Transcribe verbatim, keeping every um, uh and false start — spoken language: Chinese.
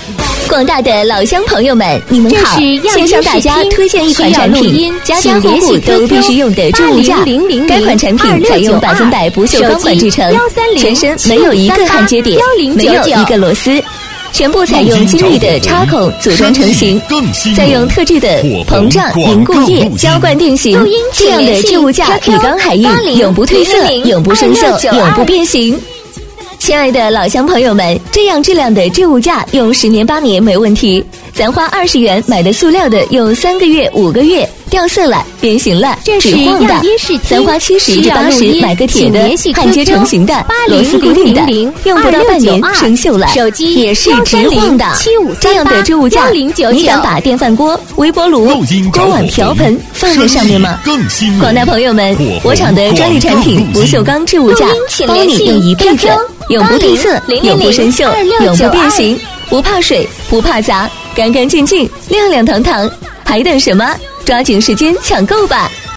广大的老乡朋友们，你们好！先向大家推荐一款产品，家家户户都必须用的置物架。该款产品采用百分百不锈钢管制成，全身没有一个焊接点，没有一个螺丝，全部采用精密的插孔组装成型，再用特制的膨胀凝固液浇灌定型，这样的置物架以钢海硬，永不褪色，永不生锈，永不变形。亲爱的老乡朋友们，这样质量的置物架用十年八年没问题，咱花二十元买的塑料的用三个月五个月掉色了变形了纸晃的，咱花七十至八十买个铁的焊接成型的螺丝固定的，用不到半年生锈了也是直晃的。这样的置物架你敢把电饭锅、微波炉、锅碗瓢盆放在上面吗？广大朋友们，我厂的专利产品不锈钢置物架包你用一辈子，永不褪色，永不生锈，永不变形，不怕水，不怕砸，干干净净，亮亮堂堂，还等什么？抓紧时间抢购吧！